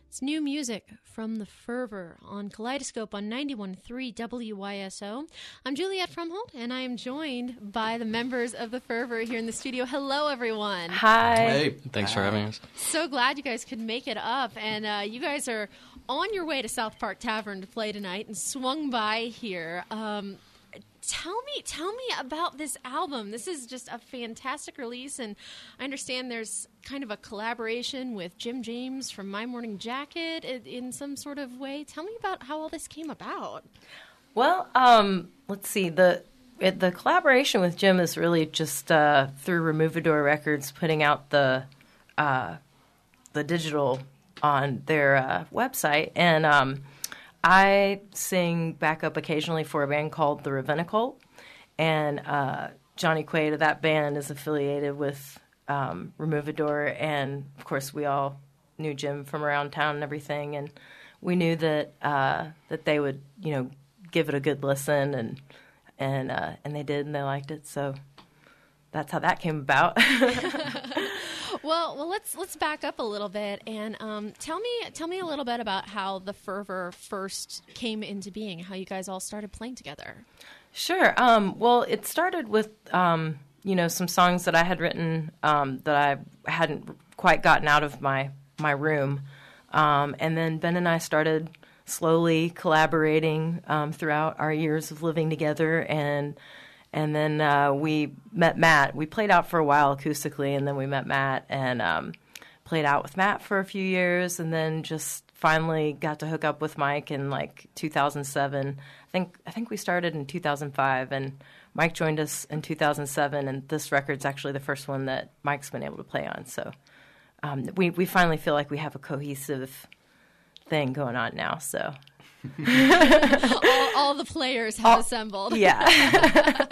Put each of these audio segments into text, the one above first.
It's new music from The Fervor on Kaleidoscope on 91.3 WYSO. I'm Juliette Fromhold, and I am joined by the members of The Fervor here in the studio. Hello, everyone. Hi. Hey, thanks for having us. So glad you guys could make it up, and you guys are on your way to South Park Tavern to play tonight and swung by here. Tell me about this album. This is just a fantastic release, and I understand there's kind of a collaboration with Jim James from My Morning Jacket in some sort of way. Tell me about how all this came about. Well, let's see. The collaboration with Jim is really just through Removador Records putting out the digital on their website, and I sing backup occasionally for a band called the Ravenna Cult, and Johnny Quaid of that band is affiliated with Removador, and of course we all knew Jim from around town and everything, and we knew that that they would, give it a good listen, and they did, and they liked it, so that's how that came about. Well, let's back up a little bit and tell me a little bit about how the Fervor first came into being, how you guys all started playing together. Sure. Well, it started with some songs that I had written that I hadn't quite gotten out of my room, and then Ben and I started slowly collaborating throughout our years of living together, and then we met Matt. We played out for a while acoustically, and then we met Matt and played out with Matt for a few years, and then just finally got to hook up with Mike in like 2007. I think we started in 2005, and Mike joined us in 2007, and this record's actually the first one that Mike's been able to play on. So we finally feel like we have a cohesive thing going on now. So all the players have assembled. Yeah.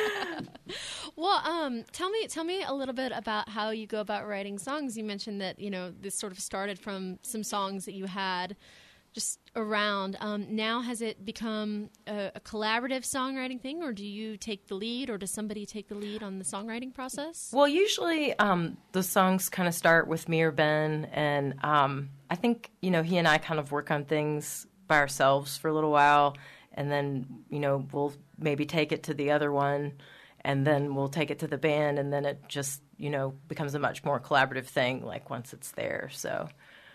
Well, tell me a little bit about how you go about writing songs. You mentioned that this sort of started from some songs that you had just around. Now, has it become a collaborative songwriting thing, or do you take the lead, or does somebody take the lead on the songwriting process? Well, usually the songs kind of start with me or Ben, and I think he and I kind of work on things by ourselves for a little while, and then we'll maybe take it to the other one, and then we'll take it to the band, and then it just becomes a much more collaborative thing like once it's there. So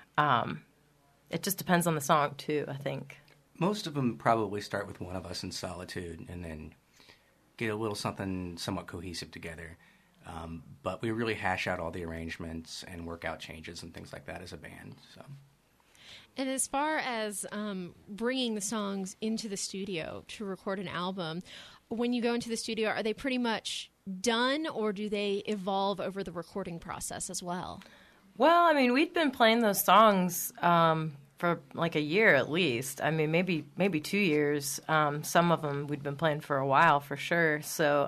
it just depends on the song too, I think. Most of them probably start with one of us in solitude and then get a little something somewhat cohesive together, but we really hash out all the arrangements and work out changes and things like that as a band. So. And as far as bringing the songs into the studio to record an album, when you go into the studio, are they pretty much done, or do they evolve over the recording process as well? Well, I mean, we'd been playing those songs for like a year at least. I mean, maybe 2 years. Some of them we'd been playing for a while for sure. So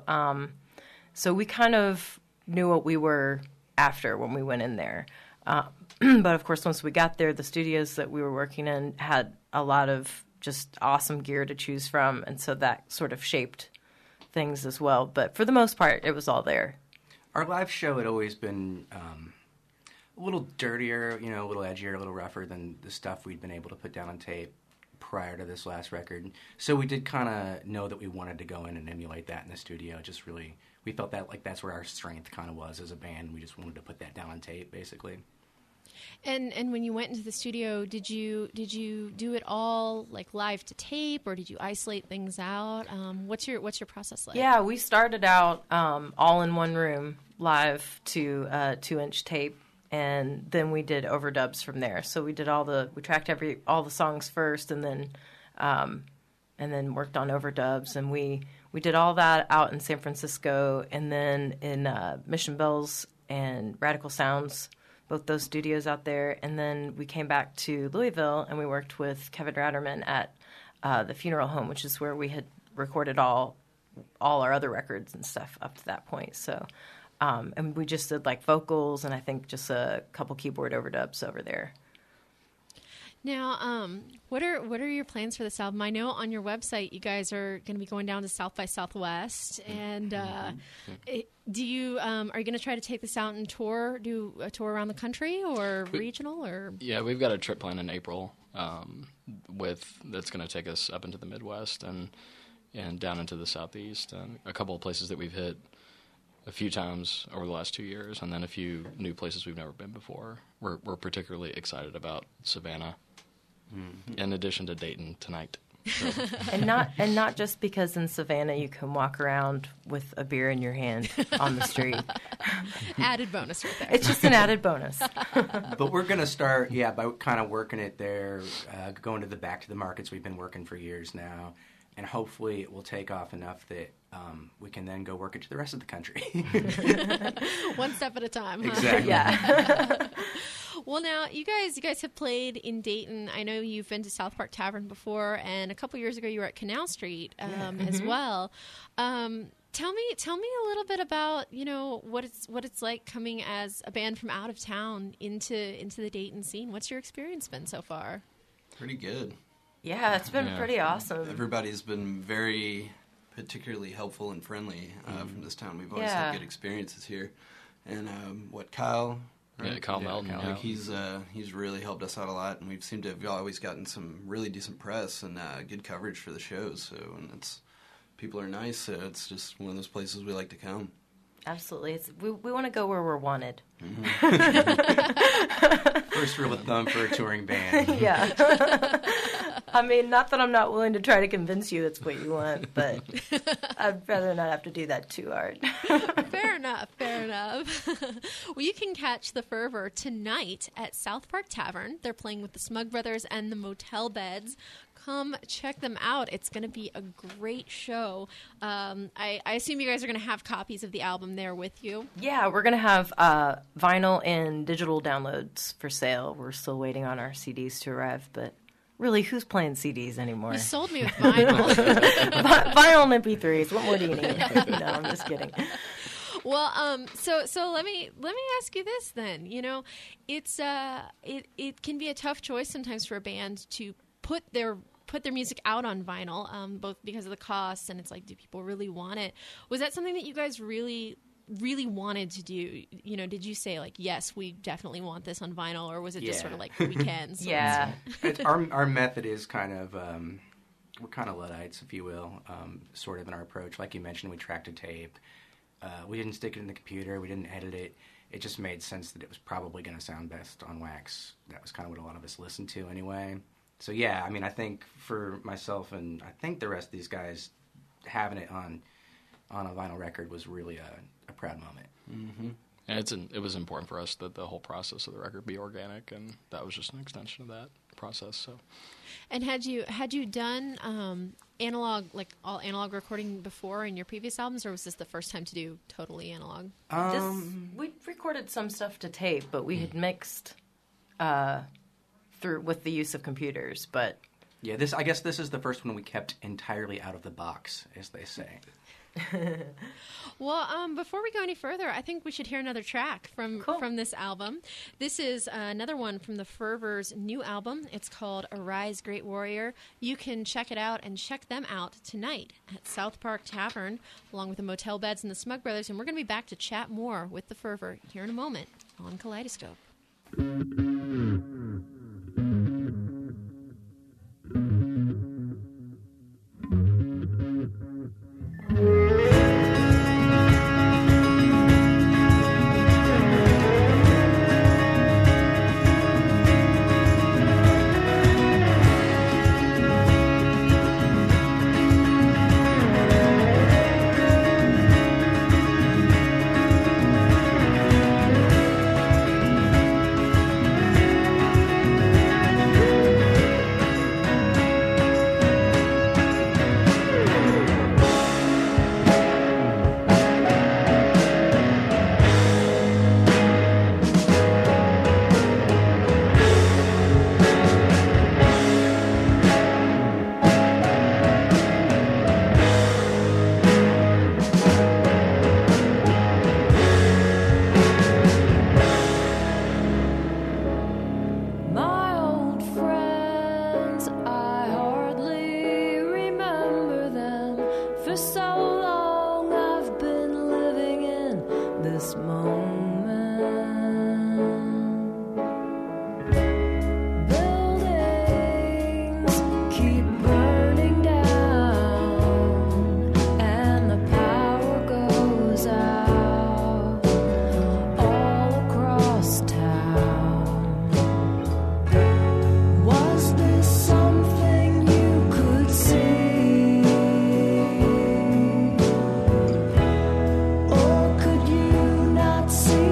we kind of knew what we were after when we went in there. But, of course, once we got there, the studios that we were working in had a lot of just awesome gear to choose from, and so that sort of shaped things as well. But for the most part, it was all there. Our live show had always been a little dirtier, a little edgier, a little rougher than the stuff we'd been able to put down on tape prior to this last record. So we did kind of know that we wanted to go in and emulate that in the studio. Just really, we felt that like that's where our strength kind of was as a band. We just wanted to put that down on tape, basically. And when you went into the studio, did you do it all like live to tape, or did you isolate things out? What's your process like? Yeah, we started out all in one room, live to 2-inch tape, and then we did overdubs from there. So we tracked all the songs first, and then worked on overdubs, and we did all that out in San Francisco, and then in Mission Bells and Radical Sounds, both those studios out there, and then we came back to Louisville, and we worked with Kevin Ratterman at the Funeral Home, which is where we had recorded all our other records and stuff up to that point. So, and we just did like vocals, and I think just a couple keyboard overdubs over there. Now, what are your plans for this album? I know on your website you guys are going to be going down to South by Southwest, and are you going to try to take this out and do a tour around the country or regional or? Yeah, we've got a trip planned in April that's going to take us up into the Midwest and down into the Southeast, and a couple of places that we've hit a few times over the last 2 years, and then a few new places we've never been before. We're particularly excited about Savannah, in addition to Dayton tonight. So. and not just because in Savannah you can walk around with a beer in your hand on the street. Added bonus right there. It's just an added bonus. But we're going to start, by kind of working it there, going to the markets we've been working for years now, and hopefully it will take off enough that we can then go work it to the rest of the country. One step at a time. Huh? Exactly. Yeah. Well, now you guys have played in Dayton. I know you've been to South Park Tavern before, and a couple years ago you were at Canal Street as well. Tell me a little bit about what it's like coming as a band from out of town into the Dayton scene. What's your experience been so far? Pretty good. Yeah, it's been pretty awesome. Everybody's been very particularly helpful and friendly from this town. We've always had good experiences here. And Kyle? Right? Yeah, Kyle Melton. Kyle, he's really helped us out a lot, and we've seemed to have always gotten some really decent press and good coverage for the shows. So, and people are nice. So it's just one of those places we like to come. Absolutely, we want to go where we're wanted. First rule of thumb for a touring band. Yeah. I mean, not that I'm not willing to try to convince you that's what you want, but I'd rather not have to do that too hard. Fair enough. Well, you can catch the Fervor tonight at South Park Tavern. They're playing with the Smug Brothers and the Motel Beds. Come check them out. It's going to be a great show. I assume you guys are going to have copies of the album there with you. Yeah, we're going to have vinyl and digital downloads for sale. We're still waiting on our CDs to arrive, but really, who's playing CDs anymore? You sold me with vinyl. Vinyl and MP3s. What more do you need? No, I'm just kidding. Well, so let me ask you this then. It's it can be a tough choice sometimes for a band to put their music out on vinyl, both because of the costs and it's like, do people really want it? Was that something that you guys really wanted to do? Did you say like, yes, we definitely want this on vinyl, or was it just sort of like weekends? Yeah. Our method is kind of, we're kind of Luddites, if you will, sort of in our approach. Like you mentioned, we tracked a tape. We didn't stick it in the computer. We didn't edit it. It just made sense that it was probably going to sound best on wax. That was kind of what a lot of us listened to anyway. So yeah, I mean, I think for myself and I think the rest of these guys, having it on a vinyl record was really a proud moment. Mm-hmm. And it was important for us that the whole process of the record be organic, and that was just an extension of that process. So, and had you done analog, like all analog recording before in your previous albums, or was this the first time to do totally analog? We recorded some stuff to tape, but we had mixed through with the use of computers. But yeah, I guess this is the first one we kept entirely out of the box, as they say. Well, before we go any further, I think we should hear another track from this album. This is another one from the Fervor's new album. It's called Arise, Great Warrior. You can check it out and check them out tonight at South Park Tavern, along with the Motel Beds and the Smug Brothers. And we're going to be back to chat more with the Fervor here in a moment on Kaleidoscope. this moment. Buildings keep burning down, and the power goes out all across town. Was this something you could see, or could you not see?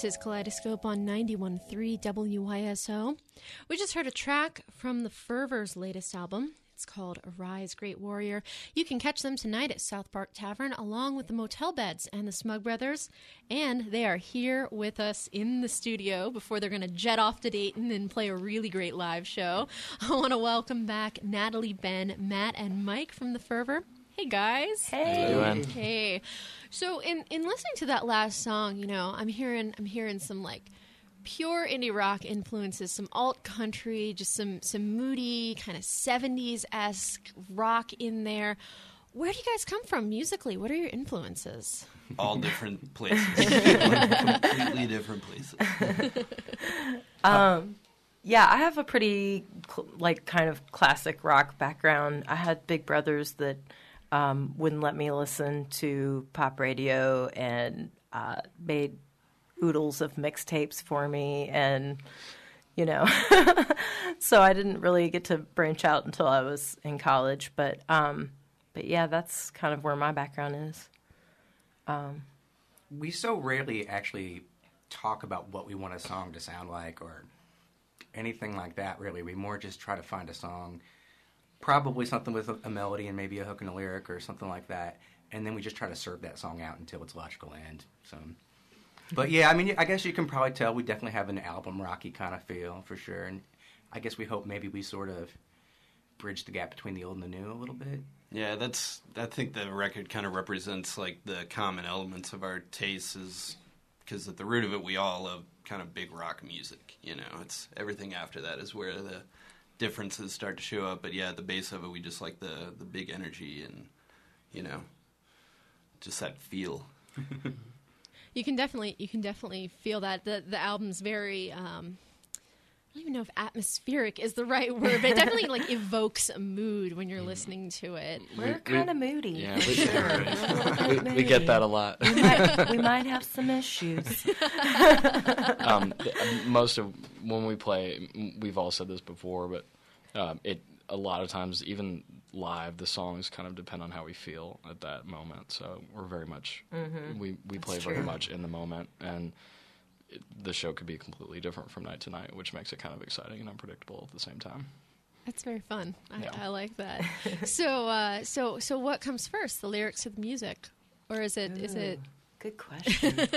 is Kaleidoscope on 91.3 WYSO. We just heard a track from the Fervor's latest album. It's called Arise, Great Warrior. You can catch them tonight at South Park Tavern along with the Motel Beds and the Smug Brothers. And they are here with us in the studio before they're going to jet off to Dayton and play a really great live show. I want to welcome back Natalie, Ben, Matt, and Mike from the Fervor. Hey, guys. Hey. Hey. So in listening to that last song, you know, I'm hearing some like pure indie rock influences, some alt country, just some moody kind of 70s-esque rock in there. Where do you guys come from musically? What are your influences? All different places. Completely different places. Yeah, I have a pretty kind of classic rock background. I had big brothers that wouldn't let me listen to pop radio and made oodles of mixtapes for me, and you know, so I didn't really get to branch out until I was in college. But yeah, that's kind of where my background is. We so rarely actually talk about what we want a song to sound like or anything like that, really. We more just try to find a song, probably something with a melody and maybe a hook and a lyric or something like that, and then we just try to serve that song out until its logical end. So, but yeah, I mean, I guess you can probably tell we definitely have an album rocky kind of feel for sure, and I guess we hope maybe we sort of bridge the gap between the old and the new a little bit. Yeah, I think the record kind of represents like the common elements of our tastes, is because at the root of it, we all love kind of big rock music. You know, it's everything after that is where the differences start to show up. But yeah, at the base of it, we just like the big energy and, you know, just that feel. You can definitely feel that the album's very I don't even know if atmospheric is the right word, but it definitely like evokes a mood when you're listening to it. We're kind of moody. Yeah, we get that a lot. We might have some issues. Most of when we play, we've all said this before, but a lot of times, even live, the songs kind of depend on how we feel at that moment. So we're very much we play very much in the moment, and the show could be completely different from night to night, which makes it kind of exciting and unpredictable at the same time. That's very fun. Yeah. I like that. So what comes first, the lyrics or the music, or is it? Good question.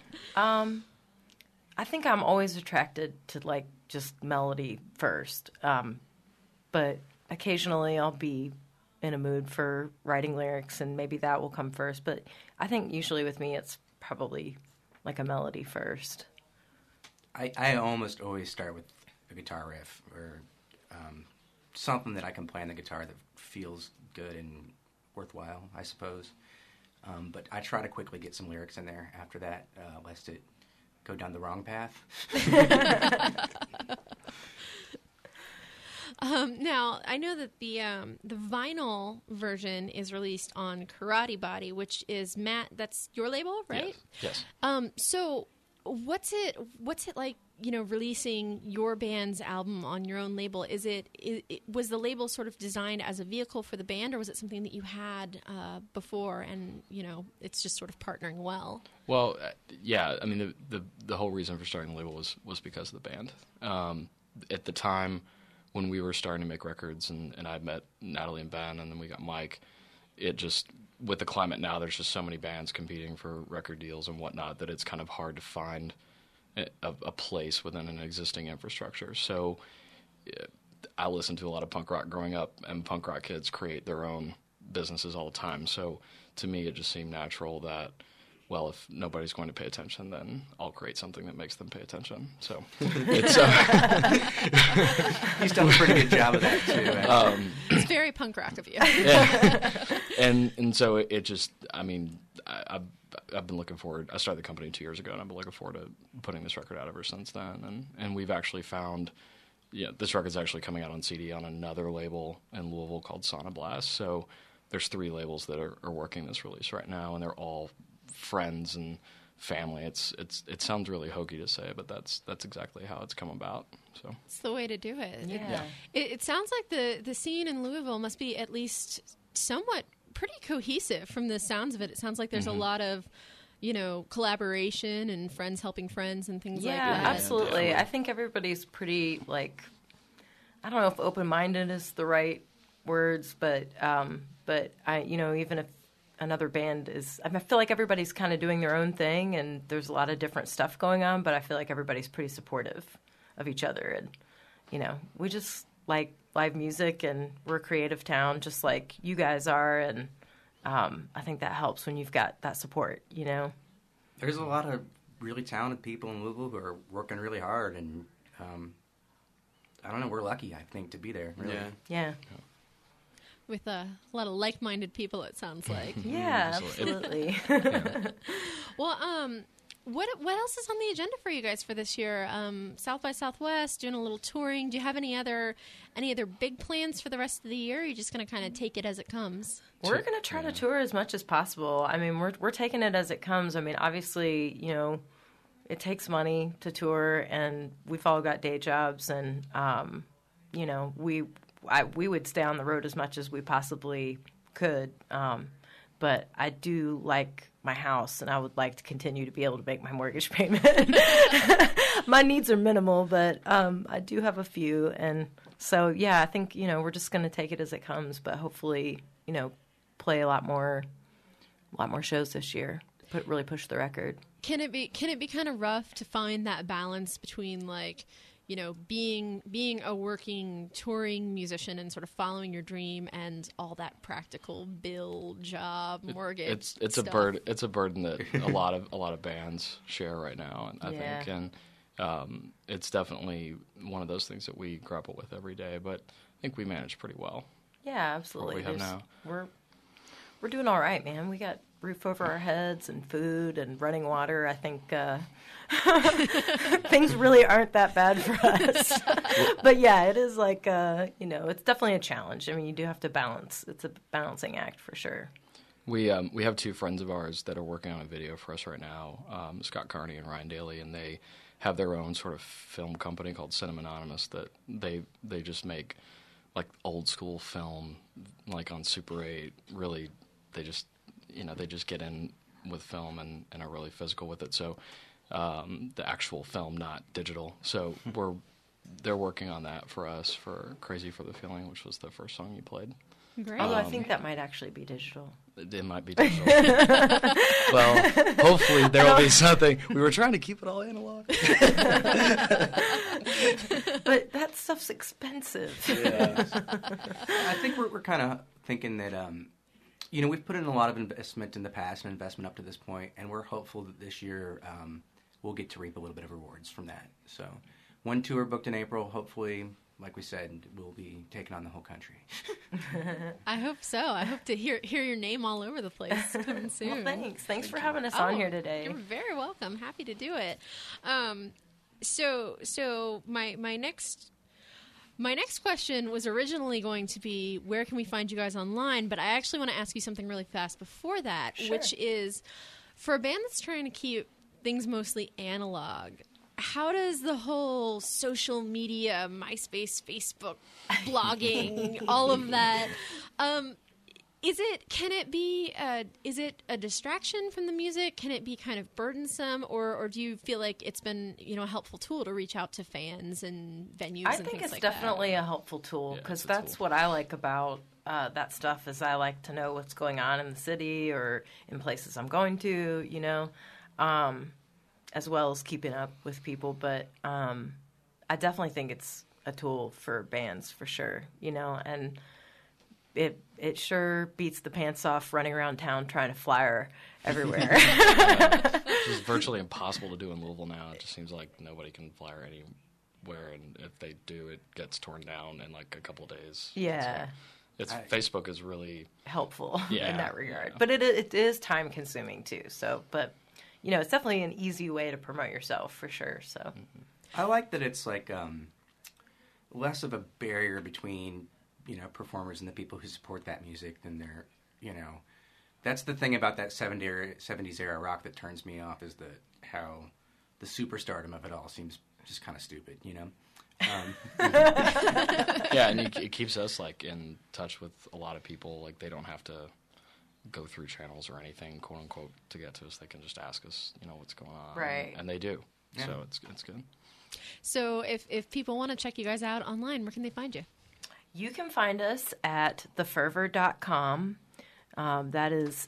I think I'm always attracted to like just melody first, but occasionally I'll be in a mood for writing lyrics, and maybe that will come first. But I think usually with me, it's probably like a melody first. I almost always start with a guitar riff or something that I can play on the guitar that feels good and worthwhile, I suppose. But I try to quickly get some lyrics in there after that, lest it go down the wrong path. Now, I know that the vinyl version is released on Karate Body, which is Matt. That's your label, right? Yes. So, what's it like? You know, releasing your band's album on your own label. Was the label sort of designed as a vehicle for the band, or was it something that you had before, and you know, it's just sort of partnering well? Well, yeah. I mean, the whole reason for starting the label was because of the band. At the time when we were starting to make records, and I met Natalie and Ben, and then we got Mike, it just, with the climate now, there's just so many bands competing for record deals and whatnot that it's kind of hard to find a place within an existing infrastructure. So I listened to a lot of punk rock growing up, and punk rock kids create their own businesses all the time. So to me, it just seemed natural that, well, if nobody's going to pay attention, then I'll create something that makes them pay attention. So it's he's done a pretty good job of that too. It's very punk rock of you. Yeah. And so it just, I mean, I've been looking forward. I started the company 2 years ago, and I've been looking forward to putting this record out ever since then. And we've actually found, this record's actually coming out on CD on another label in Louisville called Sonoblast. So there's 3 labels that are working this release right now, and they're all friends and family. It sounds really hokey to say, but that's exactly how it's come about. So it's the way to do it. Yeah. It sounds like the scene in Louisville must be at least somewhat pretty cohesive from the sounds of it. It sounds like there's a lot of collaboration and friends helping friends and things like Yeah, that. absolutely. Definitely. I think everybody's pretty, like, I don't know if open-minded is the right words, but I, even if another band is, I feel like everybody's kind of doing their own thing, and there's a lot of different stuff going on, but I feel like everybody's pretty supportive of each other, and, we just like live music, and we're a creative town, just like you guys are, and I think that helps when you've got that support, There's a lot of really talented people in Louisville who are working really hard, and I don't know, we're lucky, I think, to be there. Really. Yeah. With a lot of like-minded people, it sounds like. Yeah, Absolutely. absolutely. Well, what else is on the agenda for you guys for this year? South by Southwest, doing a little touring. Do you have any other big plans for the rest of the year? Or are you just going to kind of take it as it comes? We're going to try to tour as much as possible. I mean, we're taking it as it comes. I mean, obviously, it takes money to tour, and we've all got day jobs, and we would stay on the road as much as we possibly could. But I do like my house, and I would like to continue to be able to make my mortgage payment. My needs are minimal, but I do have a few, and so yeah, I think we're just going to take it as it comes. But hopefully, play a lot more shows this year. Really push the record. Can it be kind of rough to find that balance between being a working touring musician and sort of following your dream and all that practical bill, job, mortgage? It's stuff? It's a burden that a lot of bands share right now, I think, and it's definitely one of those things that we grapple with every day. But I think we manage pretty well. Yeah, absolutely. What we have now. We're doing all right, man. We got roof over our heads and food and running water. I think things really aren't that bad for us. But yeah, it is like, it's definitely a challenge. I mean, you do have to balance. It's a balancing act for sure. We have two friends of ours that are working on a video for us right now, Scott Carney and Ryan Daly, and they have their own sort of film company called Cinema Anonymous that they just make like old school film, like on Super 8. Really, they just get in with film and are really physical with it. So the actual film, not digital. So they're working on that for us for Crazy for the Feeling, which was the first song you played. Great. Although I think that might actually be digital. It might be digital. Well, hopefully there will be something. We were trying to keep it all analog. But that stuff's expensive. Yeah. I think we're kind of thinking that, we've put in a lot of investment in the past and investment up to this point, and we're hopeful that this year we'll get to reap a little bit of rewards from that. So one tour booked in April, hopefully, like we said, we'll be taking on the whole country. I hope so. I hope to hear your name all over the place coming soon. Well, thanks. Thanks for having us on here today. You're very welcome. Happy to do it. So my next question was originally going to be, where can we find you guys online? But I actually want to ask you something really fast before that, Sure. which is, for a band that's trying to keep things mostly analog, how does the whole social media, MySpace, Facebook, blogging, all of that, is it a distraction from the music? Can it be kind of burdensome, or do you feel like it's been, a helpful tool to reach out to fans and venues I and think things it's like definitely a helpful tool, because that's what I like about that stuff, is I like to know what's going on in the city or in places I'm going to, as well as keeping up with people. But I definitely think it's a tool for bands for sure, and it sure beats the pants off running around town trying to flyer everywhere. It's just virtually impossible to do in Louisville now. It just seems like nobody can flyer anywhere, and if they do, it gets torn down in like a couple of days. Yeah. So Facebook is really helpful in Yeah, that regard. yeah. But it is time consuming too. So, but it's definitely an easy way to promote yourself for sure. So I like that it's like less of a barrier between performers and the people who support that music than they're that's the thing about that 70s era rock that turns me off, is how the superstardom of it all seems just kind of stupid. Yeah, and it keeps us like in touch with a lot of people. Like they don't have to go through channels or anything, quote unquote, to get to us. They can just ask us, what's going on. Right. And they do. Yeah. So it's good. So if people want to check you guys out online, where can they find you? You can find us at thefervor.com. That is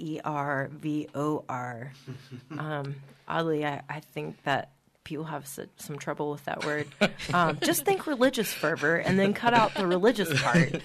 FERVOR. Oddly, I think that people have some trouble with that word. Just think religious fervor and then cut out the religious part.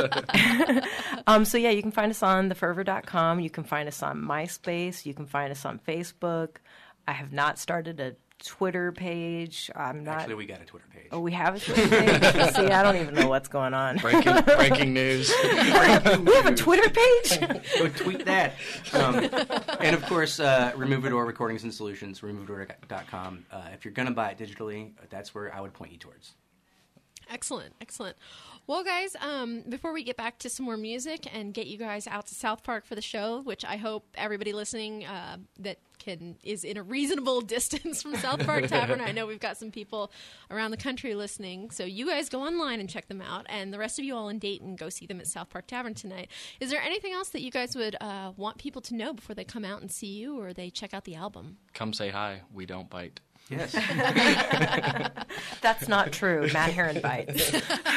So yeah, you can find us on thefervor.com. You can find us on MySpace. You can find us on Facebook. I have not started a Twitter page. Actually, we got a Twitter page. Oh, we have a Twitter page? See, I don't even know what's going on. Breaking news. We have a Twitter page? Go tweet that. And of course, Removidor Recordings and Solutions, removidor.com. If you're going to buy it digitally, that's where I would point you towards. Excellent. Well, guys, before we get back to some more music and get you guys out to South Park for the show, which I hope everybody listening that is in a reasonable distance from South Park Tavern. I know we've got some people around the country listening, so you guys go online and check them out, and the rest of you all in Dayton, go see them at South Park Tavern tonight. Is there anything else that you guys would want people to know before they come out and see you or they check out the album? Come say hi. We don't bite. Yes. That's not true. Matt Herron bites.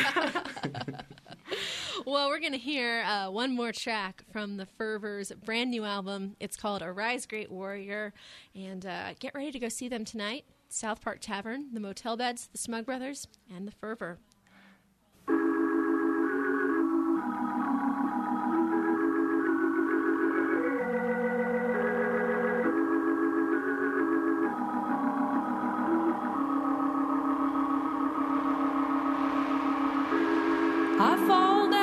Well, we're going to hear one more track from the Fervor's brand new album. It's called Arise Great Warrior. And get ready to go see them tonight. South Park Tavern, the Motel Beds, the Smug Brothers, and the Fervor. I fall